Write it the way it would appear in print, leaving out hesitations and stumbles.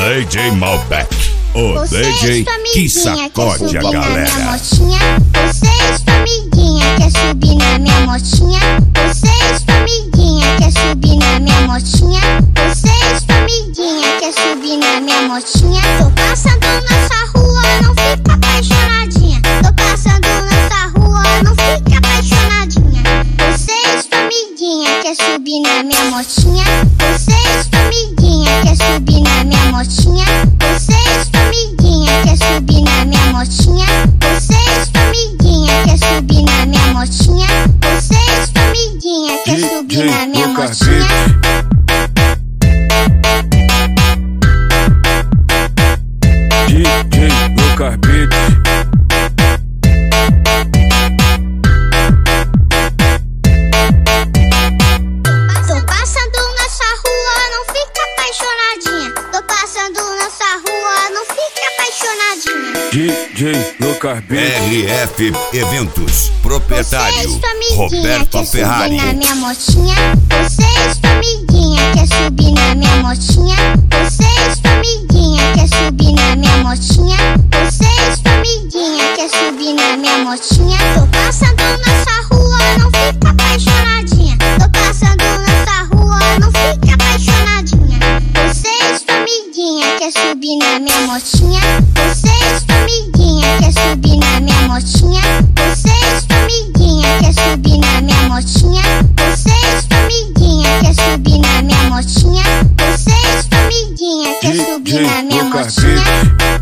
DJ Malbec, o DJ que sacode a galera. Vocês, famiguinha, quer subir na minha motinha? Vocês, famiguinha, quer subir na minha motinha? Vocês, famiguinha, quer subir na minha motinha? Tô passando nessa rua, não fica apaixonadinha. Tô passando nessa rua, não fica apaixonadinha. Vocês, famiguinha, quer subir na minha motinha? Vocês, famiguinha, quer subir na minha motinha? Vocês, famiguinha, quer subir na minha motinha? Vocês, famiguinha, quer subir na minha motinha? Vocês, famiguinha, quer subir na minha motinha? DJ Lucas Beats. Tô passando nessa rua, não fica apaixonadinha. Tô passando nessa rua, não fica apaixonadinha. DJ Lucas Beats. RF Eventos, proprietário Roberto Ferrari. Na minha motinha, vocês, famiguinha, quer subir na minha motinha? Vocês, famiguinha, quer subir na minha motinha? Vocês, famiguinha, quer subir na minha motinha? Tô passando nessa rua, não fica apaixonadinha. Tô passando nessa rua, não fica apaixonadinha. Vocês, famiguinha, quer subir na minha motinha? Vocês, famiguinha, quer subir na minha motinha? Vocês, famiguinha, quer subir na minha motinha? Vocês, famiguinha, quer subir na minha motinha? Vocês, famiguinha, quer subir na minha motinha?